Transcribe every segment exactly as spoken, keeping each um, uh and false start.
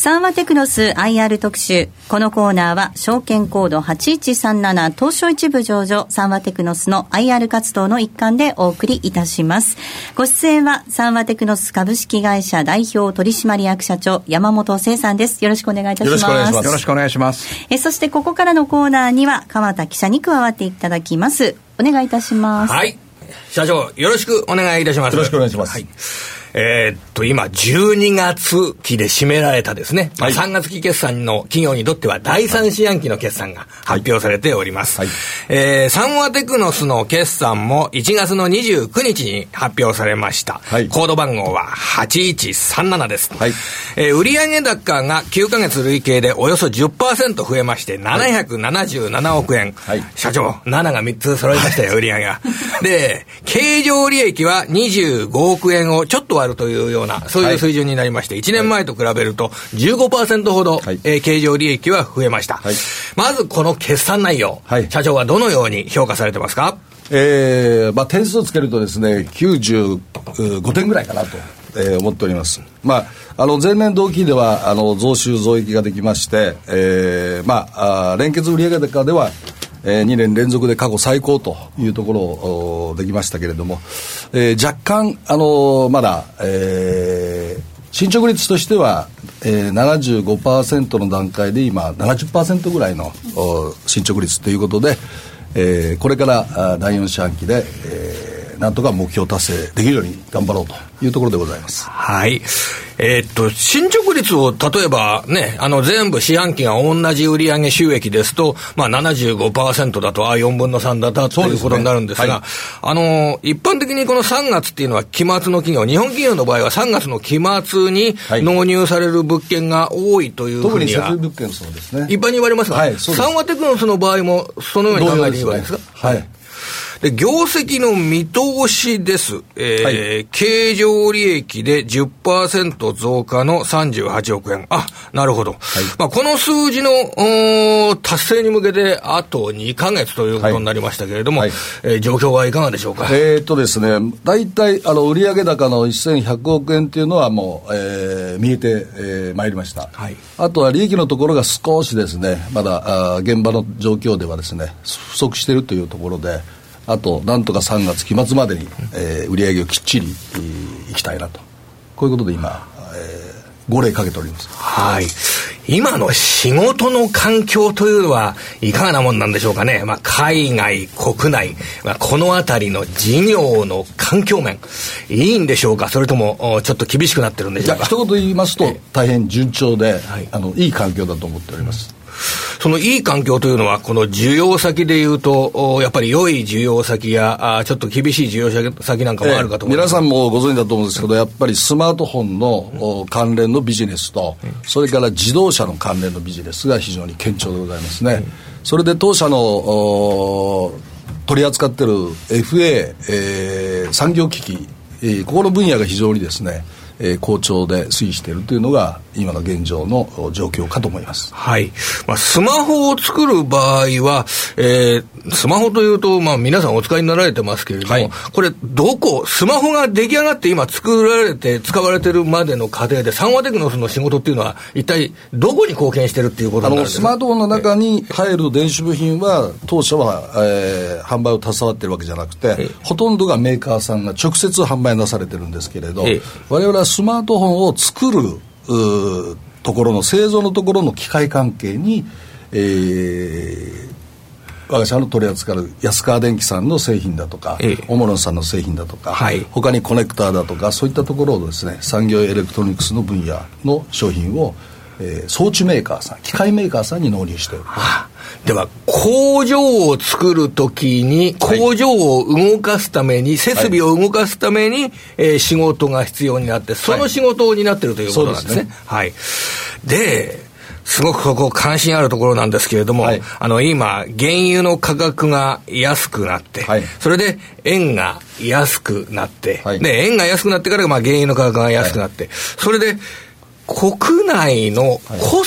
サンワテクノス アイアール 特集。このコーナーは証券コードはちいちさんなな東証一部上場サンワテクノスの アイアール 活動の一環でお送りいたします。ご出演はサンワテクノス株式会社代表取締役社長山本清さんです。よろしくお願いいたします。 よろしくお願いします。よろしくお願いします。 えそしてここからのコーナーには川田記者に加わっていただきます。お願いいたします。 はい、社長よろしくお願いいたします。 よろしくお願いします。 はい、えー、っと今じゅうにがつ期で締められたですね、はい、まあ、さんがつ期決算の企業にとってはだいさん四半期の決算が発表されております、はいはい、えー、サンワテクノスの決算もいちがつのにじゅうくにちに発表されました、はい、コード番号ははちいちさんななです、はい、えー、売上高がきゅうかげつ累計でおよそ じゅっパーセント 増えましてななひゃくななじゅうななおくえん、はい、社長なながみっつ揃いましたよ売上がで経常利益はにじゅうごおくえんをちょっと割るというようなそういう水準になりまして、はい、いちねんまえと比べると じゅうごパーセント ほど、はい、えー、経常利益は増えました、はい、まずこの決算内容、はい、社長はどのように評価されてますか？ えーまあ、点数をつけるとですねきゅうじゅうごてんぐらいかなと、えー、思っております。まあ、あの前年同期ではあの増収増益ができまして、えーまあ、あ連結売上高ではえー、にねん連続で過去最高というところをできましたけれども、えー、若干、あのー、まだ、えー、進捗率としては、えー、ななじゅうごパーセント の段階で今 ななじゅっパーセント ぐらいの進捗率ということで、えー、これからだいよん四半期で、えー、なんとか目標達成できるように頑張ろうというところでございます。 はい、えー、っと進捗率を例えばね、あの全部四半期が同じ売上収益ですと、まあ、ななじゅうごパーセント だとあよんぶんのさんだったということになるんですが、はい、あの一般的にこのさんがつっていうのは期末の企業、日本企業の場合はさんがつの期末に納入される物件が多いというふうには、 特に設備物件そうですね、 一般に言われますが、はい、サンワテクノスの場合もそのように考えていいわけですか？ はい、 で業績の見通しです、えーはい、経常利益で じゅっパーセント 増加のさんじゅうはちおくえん。あ、なるほど、はい、まあ、この数字の達成に向けてあとにかげつということになりましたけれども、はいはい、えー、状況はいかがでしょうか？ えーっとですね、大体あの売上高のせんひゃくおくえんというのはもう、えー、見えて、えー、まいりました、はい、あとは利益のところが少しですねまだあ現場の状況ではですね不足しているというところで、あとなんとかさんがつ期末までに、えー、売上をきっちり、えー、いきたいなと、こういうことで今、えー、号令かけております。 はい、今の仕事の環境というのはいかがなもんなんでしょうかね。まあ、海外国内、まあ、このあたりの事業の環境面いいんでしょうか、それともちょっと厳しくなってるんでしょうか？ いや、一言言いますと大変順調で、はい、あのいい環境だと思っております。 そのいい環境というのはこの需要先でいうとやっぱり良い需要先やあちょっと厳しい需要先なんかもあるかと思います、 えー、皆さんもご存知だと思うんですけど、やっぱりスマートフォンの関連のビジネスと、うん、それから自動車の関連のビジネスが非常に堅調でございますね、うん、それで当社の取り扱っている エフエー、えー、産業機器、えー、ここの分野が非常にですねえー、好調で推移しているというのが今の現状の状況かと思います。 はい、まあ、スマホを作る場合は、えー、スマホというと、まあ、皆さんお使いになられてますけれども、はい、これどこスマホが出来上がって今作られて使われてるまでの過程でサンワテクノスの仕事っていうのは一体どこに貢献してるっていうことになるんですか？ あのスマートフォンの中に入る電子部品は当社は、えー、販売を携わっているわけじゃなくて、ほとんどがメーカーさんが直接販売なされてるんですけれど、我々はスマートフォンを作るところの製造のところの機械関係に、えー、我が社の取り扱う安川電機さんの製品だとか、ええ、オモロンさんの製品だとか、はい、他にコネクターだとかそういったところをですね産業エレクトロニクスの分野の商品を、えー、装置メーカーさん機械メーカーさんに納入している、はあ、 では工場を作るときに工場を動かすために、はい、設備を動かすために、えー、仕事が必要になってその仕事を担っているということなんですね、はい、ですごくここ関心あるところなんですけれども、はい、あの今原油の価格が安くなって、はい、それで円が安くなって、はい、で円が安くなってから、まあ、原油の価格が安くなって、はい、それで国内のコスト、はい、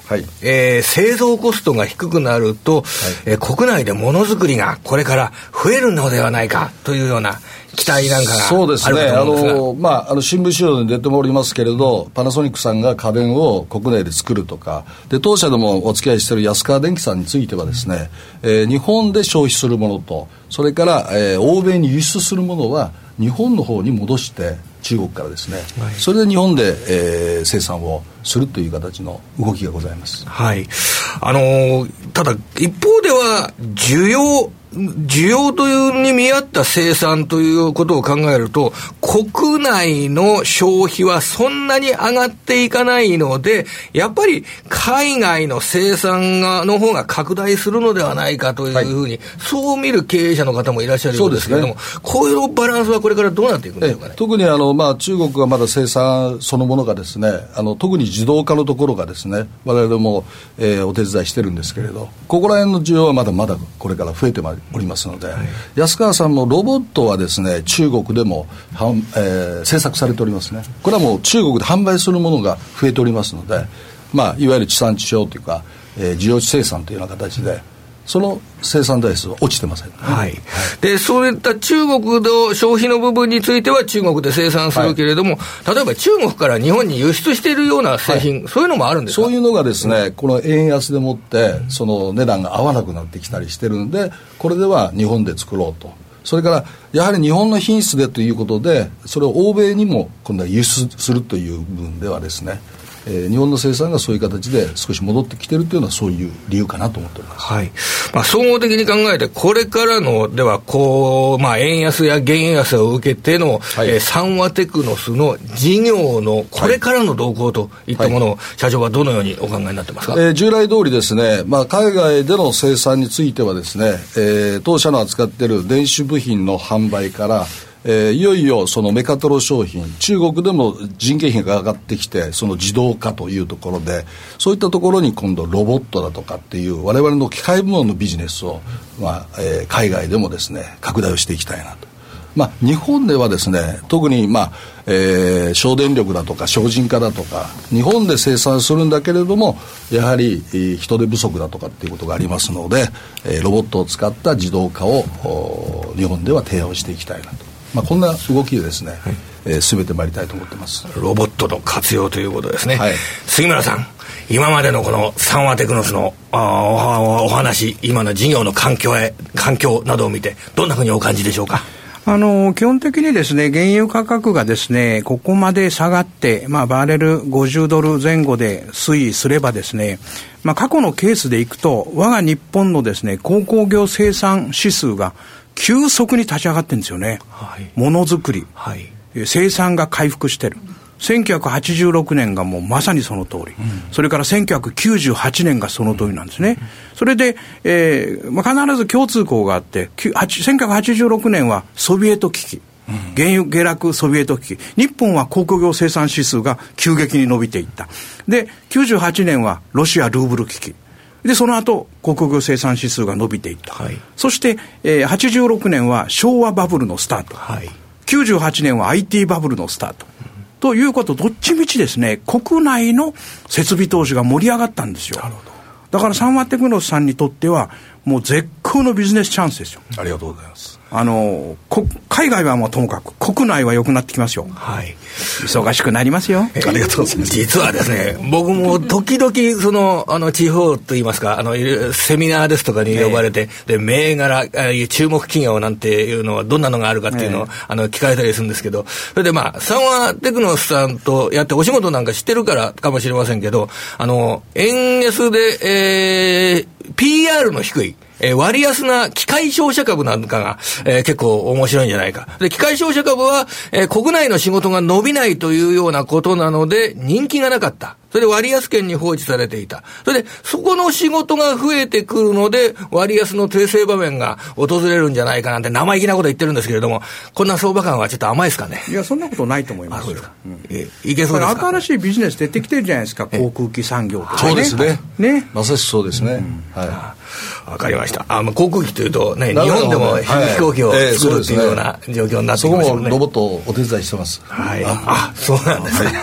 はい、えー、製造コストが低くなると、はい、えー、国内でものづくりがこれから増えるのではないかというような期待なんかがあるかと思うんですが。そうですね、あの、 まあ、あの新聞資料に出てもおりますけれど、パナソニックさんが家電を国内で作るとかで、当社でもお付き合いしている安川電機さんについてはですね、えー、日本で消費するものと、それから、えー、欧米に輸出するものは日本の方に戻して中国からですね、はい、それで日本で、えー、生産をするという形の動きがございます。 はい、あのー、ただ一方では需要需要というに見合った生産ということを考えると、国内の消費はそんなに上がっていかないので、やっぱり海外の生産がの方が拡大するのではないかというふうに、はい、そう見る経営者の方もいらっしゃるようですけれども、ね、こういうバランスはこれからどうなっていくんでしょうかね。 特にあの、まあ、中国がまだ生産そのものがですね、あの特に自動化のところがですね、我々も、えー、お手伝いしてるんですけれど、ここら辺の需要はまだまだこれから増えてまいりおりますので、はい、安川さんもロボットはですね、中国でも、えー、製作されておりますね。これはもう中国で販売するものが増えておりますので、まあ、いわゆる地産地消というか、えー、需要地生産というような形でその生産台数は落ちてません、ね、 はい、でそういった中国の消費の部分については中国で生産するけれども、はい、例えば中国から日本に輸出しているような製品、はい、そういうのもあるんですか。 そういうのがですね、この円安でもってその値段が合わなくなってきたりしてるんで、これでは日本で作ろうと。それからやはり日本の品質でということで、それを欧米にも今度は輸出するという部分ではですね、えー、日本の生産がそういう形で少し戻ってきているというのはそういう理由かなと思っております。 はい、まあ、総合的に考えてこれからのではこう、まあ、円安や減安を受けての、はい、えー、三和テクノスの事業のこれからの動向といったものを、はい、社長はどのようにお考えになってますか。 えー、従来通りですね、まあ、海外での生産についてはですね、えー、当社の扱っている電子部品の販売からえー、いよいよそのメカトロ商品、中国でも人件費が上がってきて、その自動化というところで、そういったところに今度ロボットだとかっていう我々の機械部門のビジネスを、まあえー、海外でもですね拡大をしていきたいなと。まあ、日本ではですね、特に、まあえー、省電力だとか省人化だとか日本で生産するんだけれども、やはり、えー、人手不足だとかっていうことがありますので、えー、ロボットを使った自動化を日本では提案していきたいなと。まあ、こんな動きでですね、はい、えー、進めてまいりたいと思ってます。 ロボットの活用ということですね、 はい、 杉村さん、今までのこの三和テクノスのあお, お話、今の事業の環境へ環境などを見てどんなふうにお感じでしょうか。 あの基本的にですね、原油価格がですねここまで下がって、まあ、バレルごじゅうドル前後で推移すればですね、まあ、過去のケースでいくと我が日本のですね鉱工業生産指数が急速に立ち上がってるんですよね、はい、ものづくり、はい、生産が回復してる。せんきゅうひゃくはちじゅうろくねんがもうまさにその通り、うん、それからせんきゅうひゃくきゅうじゅうはちねんがその通りなんですね、うん、それで、えーまあ、必ず共通項があって、せんきゅうひゃくはちじゅうろくねんはソビエト危機、うん、原油下落ソビエト危機、日本は鉱工業生産指数が急激に伸びていった。できゅうじゅうはちねんはロシアルーブル危機で、その後鉱工業生産指数が伸びていった、はい、そして、えー、はちじゅうろくねんは昭和バブルのスタート、はい、きゅうじゅうはちねんは アイティー バブルのスタート、うん、ということ、どっちみちですね国内の設備投資が盛り上がったんですよ。なるほど。だから三和テクノスさんにとってはもう絶好のビジネスチャンスですよ。 ありがとうございます。 あの海外はもうともかく国内は良くなってきますよ。はい、忙しくなりますよ。 ありがとうございます。 実はですね、僕も時々そのあの地方といいますか、あのセミナーですとかに呼ばれて、えー、で銘柄注目企業なんていうのはどんなのがあるかっていうのを、えー、あの聞かれたりするんですけど、それでまあ三和テクノスさんとやってお仕事なんか知ってるからかもしれませんけど、あの円安で、えー、ピーアール の低いえー、割安な機械商社株なんかが、えー、結構面白いんじゃないか。で、機械商社株は、えー、国内の仕事が伸びないというようなことなので人気がなかった。それで割安圏に放置されていた。それでそこの仕事が増えてくるので割安の訂正場面が訪れるんじゃないかなんて生意気なこと言ってるんですけれども、こんな相場感はちょっと甘いですかね。 いや、そんなことないと思いますよ。 うん、えいけそうですか。 新しいビジネス出てきてるじゃないですか、航空機産業とかね。 そうですね。 ね、 まさしくそうですね。うん、はい。 わかりました。あ、まあ、航空機というとね、日本でも飛行機を作るっていうような状況になってきましたね。 そこもロボットをお手伝いしてます。 はい。あ、そうなんですね。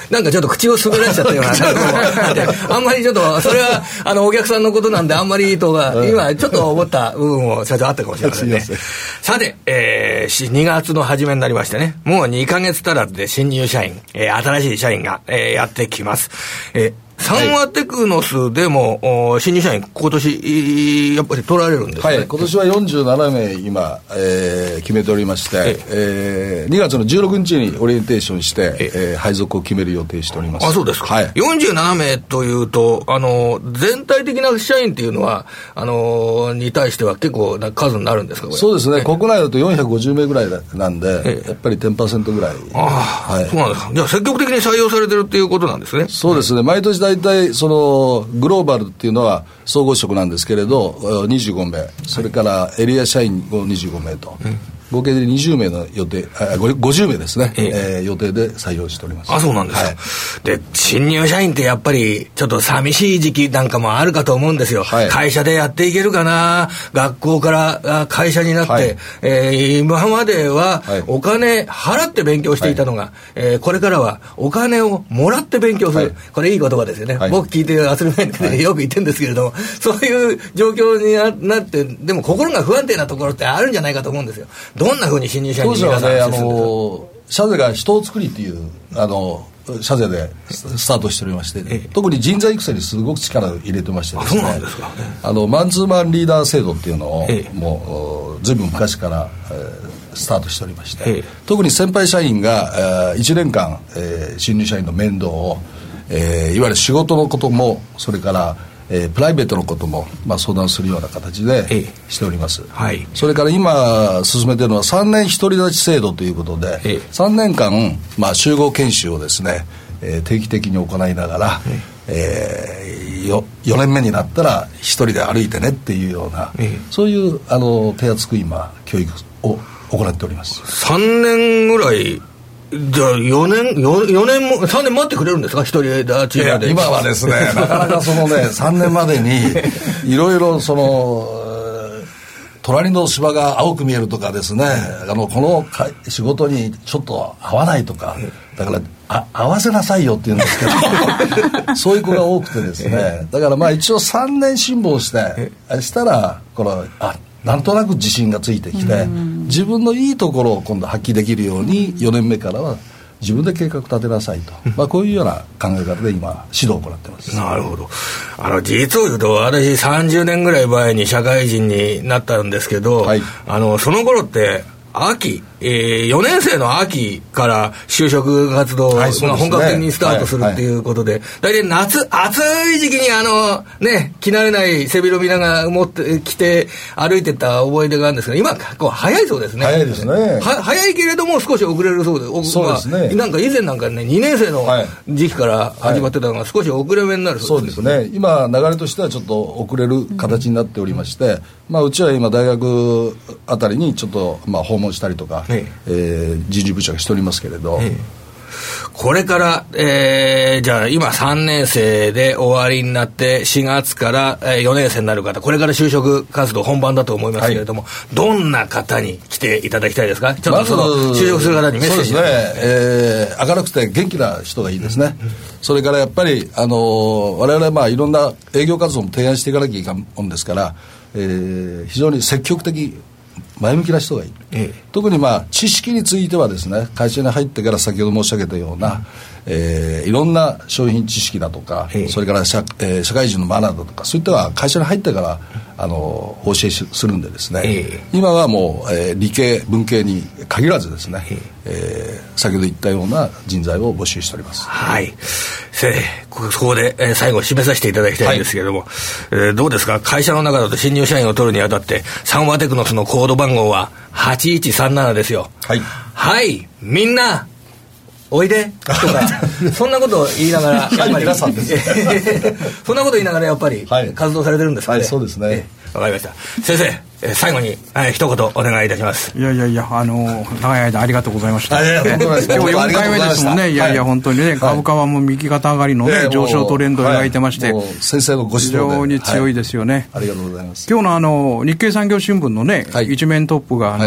なんかちょっと口を滑らしちゃったようなあんまりちょっとそれはあのお客さんのことなんであんまりとか今ちょっと思った部分も社長あったかもしれませんね。さて、えー、にがつの初めになりましてね、もうにかげつ足らずで新入社員、えー、新しい社員が、えー、やってきます。えーサンワテクノスでも、はい、新入社員今年やっぱり取られるんですね。 はい、今年はよんじゅうななめい今、えー、決めておりまして、ええー、にがつのじゅうろくにちにオリエンテーションして、ええー、配属を決める予定しております。 あ、そうですか。 はい、 よんじゅうななめいというとあの全体的な社員っていうのはあのに対しては結構な数になるんですか。これそうですね、国内だとよんひゃくごじゅうめいぐらいなんで、やっぱり じゅっパーセント ぐらい。 ああ、はい、そうなんですか。じゃあ積極的に採用されてるっていうことなんですね。 そうですね、毎年大体そのグローバルっていうのは総合職なんですけれどにじゅうごめい、それからエリア社員をにじゅうごめいと、うん、合計でにじゅうめいの予定、あごじゅうめいですね、えええー、予定で採用しております。 あ、そうなんですか。はい、で新入社員ってやっぱりちょっと寂しい時期なんかもあるかと思うんですよ。はい、会社でやっていけるかな、学校から会社になって、はい、えー、今まではお金払って勉強していたのが、はい、えー、これからはお金をもらって勉強する、はい、これいい言葉ですよね。はい、僕聞いて当たり前で、はい、よく言ってるんですけれども、そういう状況になって、でも心が不安定なところってあるんじゃないかと思うんですよ。どんなふうに新入社員に皆さん、ね、あの社税が人を作りっていうあの社税でスタートしておりまして、ええ、特に人材育成にすごく力を入れてましてですね、 あ、そうなんですか。 あのマンツーマンリーダー制度っていうのを、ええ、もうずいぶん昔から、えー、スタートしておりまして、ええ、特に先輩社員が、えー、いちねんかん、えー、新入社員の面倒を、えー、いわゆる仕事のこともそれからえー、プライベートのことも、まあ、相談するような形でしております、ええ、はい、それから今進めているのはさんねん独り立ち制度ということで、ええ、さんねんかん、まあ、集合研修をですね、えー、定期的に行いながら、ええー、よよねんめになったら一人で歩いてねっていうような、ええ、そういうあの手厚く今教育を行っております。 さんねんぐらいじゃあよねん、よねんも、さんねん待ってくれるんですか、一人でチームで。 今はですね、なかなかそのね、さんねんまでに、いろいろその、隣の芝が青く見えるとかですね、あの、この仕事にちょっと合わないとか、だから、あ合わせなさいよって言うんですけど、そういう子が多くてですね、だからまあ一応さんねん辛抱して、したら、この、あ、なんとなく自信がついてきて、自分のいいところを今度発揮できるようによねんめからは自分で計画立てなさいと、まあ、こういうような考え方で今指導を行ってます。 なるほど。あの実を言うと私さんじゅうねんぐらい前に社会人になったんですけど、はい、あのその頃って秋、えー、よねん生の秋から就職活動が、はいね、本格的にスタートするっていうことで、大体、はいはい、夏暑い時期にあのね着慣れない背広皆が持って着て歩いてた覚え出があるんですけど、今結構早いそうですね。 早いですね。 は早いけれども少し遅れるそうで、 そうですね。 まあ、なんか以前なんかねにねん生の時期から始まってたのが少し遅れ目になるそうです、ね。 そうですね。今流れとしてはちょっと遅れる形になっておりまして、うん、まあうちは今大学あたりにちょっとまあ訪問したりとか。ええー、人事部長がしておりますけれど、ええ、 これから、えー、じゃあ今さんねん生で終わりになってしがつからよねん生になる方、これから就職活動本番だと思いますけれども、はい、どんな方に来ていただきたいですか。ちょっとその就職する方にメッセージ。 そうですね、えー、明るくて元気な人がいいですね、うんうん、それからやっぱり、あのー、我々はまあいろんな営業活動も提案していかなきゃいけないもんですから、えー、非常に積極的前向きな人がいる、ええ、特にまあ知識についてはですね、会社に入ってから先ほど申し上げたような、うん、えー、いろんな商品知識だとか、ええ、それから社、えー、社会人のマナーだとか、そういったのは会社に入ってから、あのお教えするんでですね、ええ、今はもう、えー、理系文系に限らずですね、ええー、先ほど言ったような人材を募集しております。 はい、ここで、えー、最後締めさせていただきたいんですけれども、はい、えー、どうですか、会社の中だと新入社員を取るにあたってサンワテクノスのコード番号ははちいちさんななですよ。はい、はい、みんなおいでとかそんなことを言いながらやっぱり皆さんですそんなこと言いながらやっぱり活動されてるんですかね。 はい、そうですね。 わかりました。先生、え最後に、えー、一言お願いいたします。 いやいやいや、あのー、長い間ありがとうございました。 いやいや、今日よんかいめですもんね。いやいや、本当にね、株価はもう右肩上がりのね、上昇トレンドを描いてまして、 はい、先生のご指導で非常に強いですよね、 はい、ありがとうございます。 今日のあの日経産業新聞のね、はい、一面トップがあの、はい、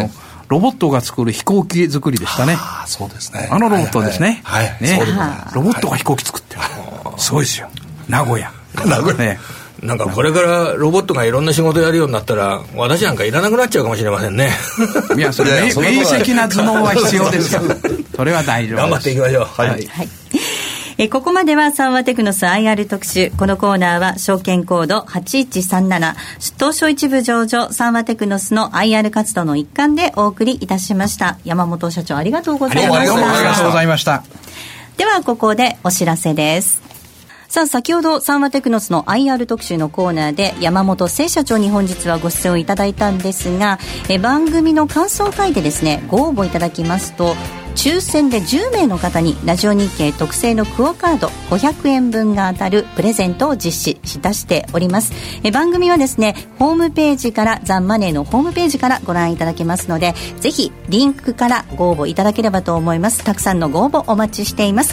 ロボットが作る飛行機作りでしたね。 ああ、そうですね。 あのロボットですね。 はい、はい、 ね、 そうですね。 ロボットが飛行機作ってる。すごいですよ。名古屋。 名古屋。 ね。 なんかこれからロボットがいろんな仕事やるようになったら、私なんかいらなくなっちゃうかもしれませんね。 いや、それ、明晰な頭脳は必要ですよ。それは大丈夫です。 頑張っていきましょう。 はい。はい、 えここまではサンワテクノス アイアール 特集。このコーナーは証券コードはちいちさんなな、東証一部上場サンワテクノスの アイアール 活動の一環でお送りいたしました。山本社長、ありがとうございました。 どうもありがとうございました。 ではここでお知らせです。さあ、先ほどサンワテクノスの アイアール 特集のコーナーで山本誠社長に本日はご出演をいただいたんですが、え番組の感想会でですね、ご応募いただきますと抽選でじゅうめいの方にラジオ日経特製のクオカードごひゃくえんぶんが当たるプレゼントを実施いたしております。え番組はですね、ホームページからザンマネーのホームページからご覧いただけますので、ぜひリンクからご応募いただければと思います。たくさんのご応募お待ちしています。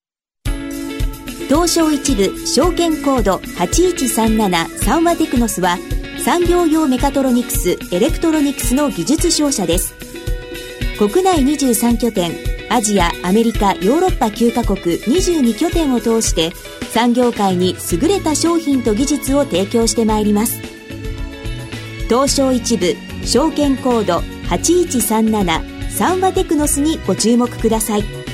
東証一部証券コードはちいちさんななサンワテクノスは産業用メカトロニクス、エレクトロニクスの技術商社です。国内にじゅうさんきょてん、アジア、アメリカ、ヨーロッパきゅうカ国にじゅうにきょてんを通して産業界に優れた商品と技術を提供してまいります。東証一部証券コードはちいちさんななサンワテクノスにご注目ください。